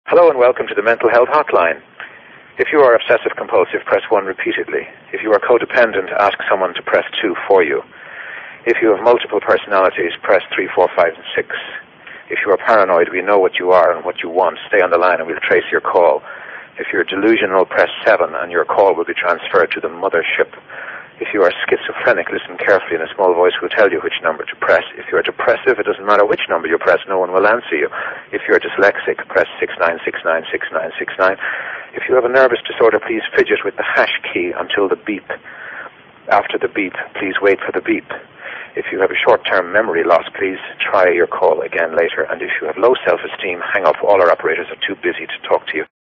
Hello and welcome to the Mental Health Hotline. If you are obsessive compulsive, press 1 repeatedly. If you are codependent, ask someone to press 2 for you. If you have multiple personalities, press 3, 4, 5, and 6. If you are paranoid, we know what you are and what you want. Stay on the line and we'll trace your call. If you're delusional, press 7 and your call will be transferred to the mothership. If you are schizophrenic, listen carefully and a small voice will tell you which number to press. If you are depressive, it doesn't matter which number you press, no one will answer you. If you are dyslexic, press 69696969. If you have a nervous disorder, please fidget with the hash key until the beep. After the beep, please wait for the beep. If you have a short-term memory loss, please try your call again later. And if you have low self-esteem, hang up. All our operators are too busy to talk to you.